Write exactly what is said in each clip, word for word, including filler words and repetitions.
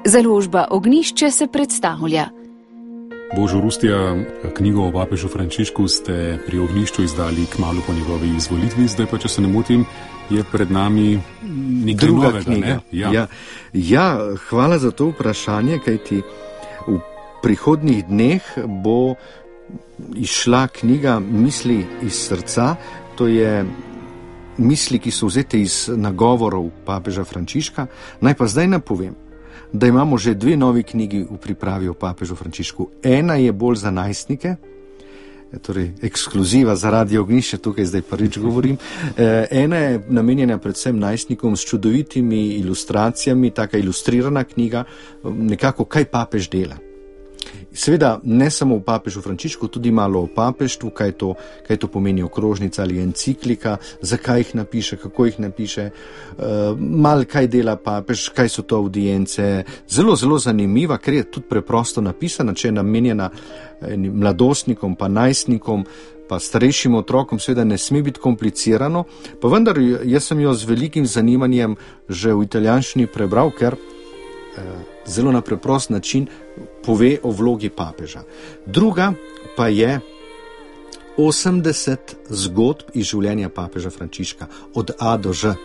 Založba Ognjišče se predstavlja. Božo Rustija, knjigo o papežu Frančišku ste pri Ognjišču izdali kmalu po njegovi izvolitvi, zdaj pa, če se ne motim, je pred nami nekaj druga novega, knjiga. Ne? Ja. Ja, ja, hvala za to vprašanje, kajti v prihodnjih dneh bo izšla knjiga Misli iz srca, to je misli, ki so vzete iz nagovorov papeža Frančiška. Naj pa zdaj napovem, da imamo že dve novi knjigi v pripravi o papežu Frančišku. Ena je bolj za najstnike, torej ekskluziva za Radio Ognjišče, tukaj zdaj prvič govorim. Ena je namenjena predvsem najstnikom s čudovitimi ilustracijami, taka ilustrirana knjiga, nekako kaj papež dela. Seveda ne samo o papežu Frančišku, tudi malo o papeštvu, kaj to, kaj to pomeni okrožnica ali enciklika, zakaj jih napiše, kako jih napiše, uh, malo kaj dela papež, kaj so to avdience. Zelo, zelo zanimiva, ker je tudi preprosto napisana, če je namenjena mladostnikom, pa najstnikom, pa starejšim otrokom, seveda ne sme biti komplicirano, pa vendar jaz sem jo z velikim zanimanjem že v italijanščini prebral, ker uh, zelo na preprost način pove o vlogi papeža. Druga pa je osemdeset zgodb iz življenja papeža Frančiška, od A do Ž. E,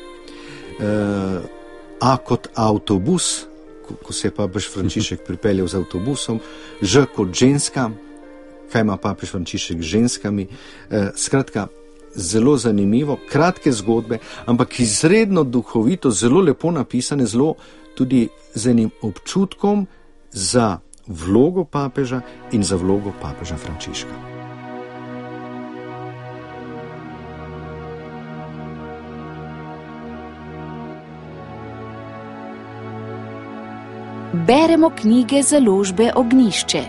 A kot avtobus, ko, ko se je papež Frančišek pripeljal z avtobusom, Ž kot ženska, kaj ima papež Frančišek z ženskami. E, skratka, zelo zanimivo, kratke zgodbe, ampak izredno duhovito, zelo lepo napisane, zelo tudi z enim občutkom za vlogo papeža in za vlogo papeža Frančiška. Beremo knjige založbe Ognjišče.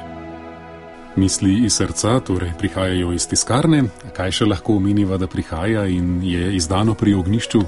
Misli iz srca, torej prihajajo iz tiskarne. Kaj še lahko omeniva, da prihaja in je izdano pri Ognjišču?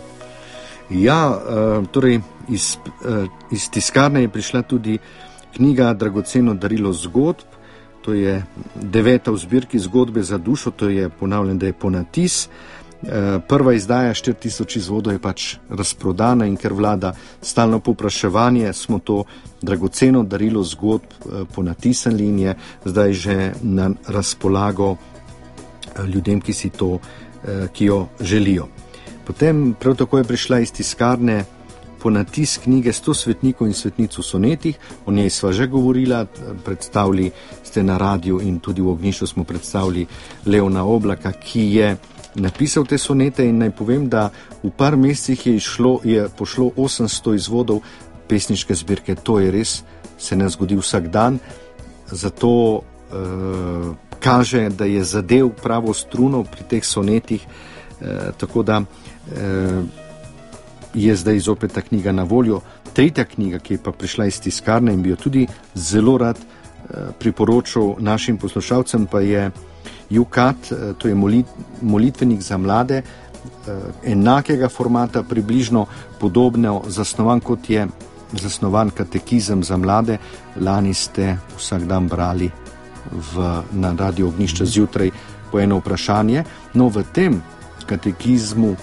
Ja, torej iz, iz tiskarne je prišla tudi knjiga Dragoceno darilo zgodb, to je deveta v zbirki Zgodbe za dušo, to je ponavljam, da je ponatis. Prva izdaja štiri tisoč izvodov je pač razprodana in ker vlada stalno povpraševanje, smo to dragoceno darilo zgodb ponatisnili in je zdaj že na razpolago ljudem, ki si to, ki jo želijo. Potem prav tako je prišla iz tiskarne ponatis knjige Sto svetnikov in svetnic v sonetih, o njej sva že govorila, predstavili ste na radiju in tudi v Ognjišču smo predstavili Leona Oblaka, ki je napisal te sonete in naj povem, da v par mesecih je, išlo, je pošlo osemsto izvodov pesniške zbirke. To je res, se ne zgodi vsak dan, zato eh, kaže, da je zadev pravo struno pri teh sonetih, eh, tako da eh, je zdaj zopet ta knjiga na voljo. Tretja knjiga, ki je pa prišla iz tiskarne in bi jo tudi zelo rad eh, priporočil našim poslušalcem, pa je Jukat, eh, to je molit, molitvenik za mlade, eh, enakega formata, približno podobno zasnovan, kot je zasnovan katekizem za mlade. Lani ste vsak dan brali v, na Radio Ognjišče zjutraj po eno vprašanje. No, v tem katekizmu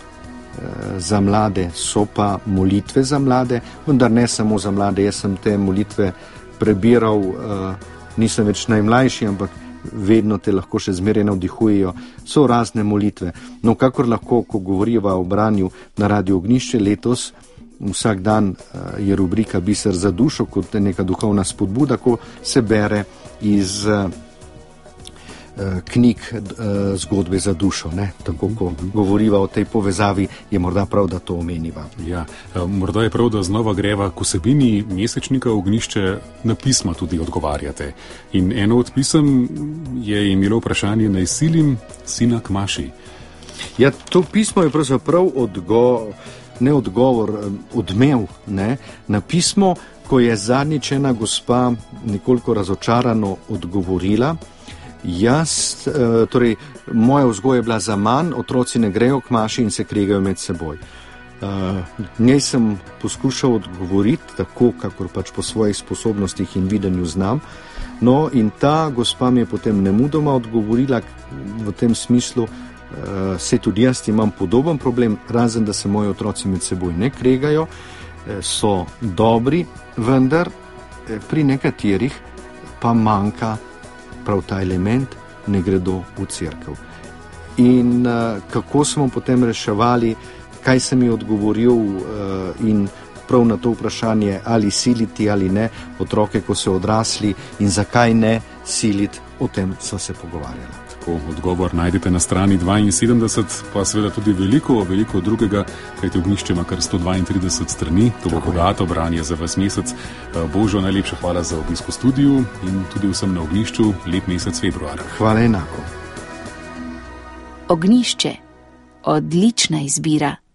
za mlade so pa molitve za mlade, vendar ne samo za mlade. Jaz sem te molitve prebiral, nisem več najmlajši, ampak vedno te lahko še zmeraj navdihujejo. So razne molitve. No, kakor lahko, ko govoriva o branju na Radio Ognjišče letos, vsak dan je rubrika Biser za dušo, kot neka duhovna spodbuda, ko se bere iz knjig Zgodbe za dušo, ne? Tako, ko govoriva o tej povezavi, je morda prav, da to omeniva. Ja, morda je prav, da znova greva k vsebini mesečnika Ognjišče, na pisma tudi odgovarjate. In eno od pisem je imelo vprašanje: naj silim sina k maši. Ja, to pismo je pravzaprav odgo, ne odgovor, odmev, ne? Na pismo, ko je zadnjič ena gospa nekoliko razočarano odgovorila. Jaz, torej, moja vzgoja je bila za manj, otroci ne grejo k maši in se kregajo med seboj. Njej sem poskušal odgovoriti tako, kakor pač po svojih sposobnostih in videnju znam. No, in ta gospa mi je potem nemudoma odgovorila v tem smislu: se tudi jaz imam podoben problem, razen da se moji otroci med seboj ne kregajo, so dobri, vendar pri nekaterih pa manjka prav ta element, ne gredo v cerkev. In uh, kako smo potem reševali, kaj sem ji odgovoril uh, in prav na to vprašanje, ali siliti ali ne otroke, ko so odrasli in zakaj ne siliti, o tem so se pogovarjali. Odgovor najdete na strani dvainsedemdeset, pa seveda tudi veliko, veliko drugega, kajti Ognjišče ima kar sto dvaintrideset strani, to bo bogato branje za vas mesec. Božo, najlepša hvala za obisk v studiu in tudi vsem na Ognjišču lep mesec februar. Hvala enako. Ognjišče. Odlična izbira.